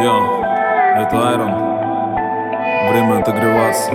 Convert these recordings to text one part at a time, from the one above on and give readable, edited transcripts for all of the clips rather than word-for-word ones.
Йо, это Айрон. Время отогреваться.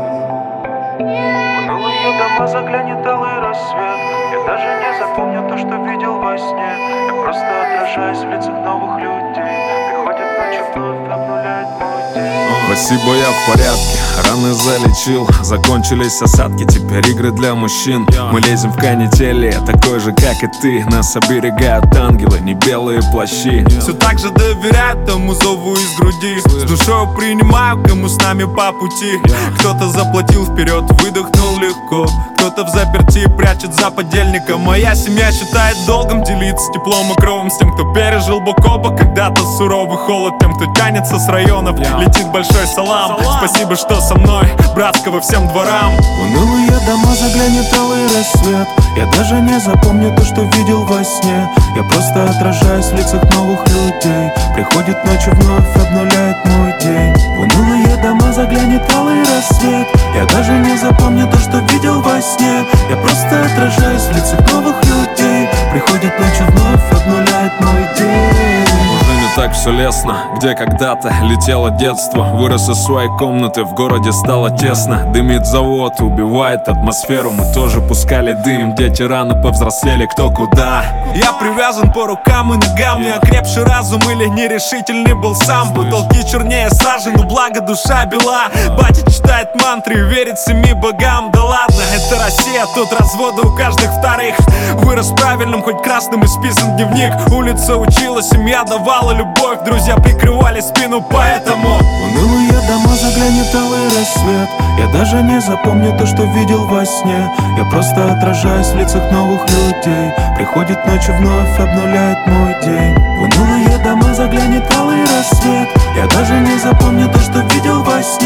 Унылые дома заглянет алый рассвет. Я даже не запомню то, что видел во сне. Я просто отражаюсь в лицах новых людей. Приходит ночь и вновь обнуляет мой день. Спасибо, я в порядке, раны залечил. Закончились осадки, теперь игры для мужчин. Мы лезем в канители, такой же, как и ты. Нас оберегают ангелы, не белые плащи. Все так же доверяют тому зову из груди. С душой принимаю, кому с нами по пути. Кто-то заплатил вперед, выдохнул легко. Кто-то в заперти прячет за подельника. Моя семья считает долгом делиться теплом и кровом с тем, кто пережил бок о бок когда-то суровый холод. Тем, кто тянется с районов, летит большой салам. Спасибо, что со мной, братского всем дворам. Унылые дома заглянет алый рассвет. Я даже не запомню то, что видел во сне. Я просто отражаюсь в лицах новых людей. Приходит ночь и вновь обнуляет мой день. В унылые дома заглянет алый рассвет. Я даже не запомню то, что видел во сне. Я просто отражаюсь в лицах новых людей. Приходит ночь и вновь обнуляет мой день. Уже не так все лестно, где когда-то летело детство. Вырос из своей комнаты, в городе стало тесно. Дымит завод, убивает атмосферу. Мы тоже пускали дым, дети рано повзрослели, кто куда. Я привязан по рукам и ногам. Не окрепший разум или нерешительный был сам. Потолки чернее сажи, но благо душа бела. Батя читает мантры и верит 7 богам. Да ладно, это Россия, тут разводы у каждых вторых. Вырос правильным, хоть красным исписан дневник. Улица учила, семья давала любовь. Друзья прикрывали спину, поэтому Унылые дома заглянет алый рассвет. Я даже не запомню то, что видел во сне. Я просто отражаюсь в лицах новых людей. Приходит ночь и вновь обнуляет мой день. В унылые дома заглянет алый рассвет. Я даже не запомню то, что видел во сне.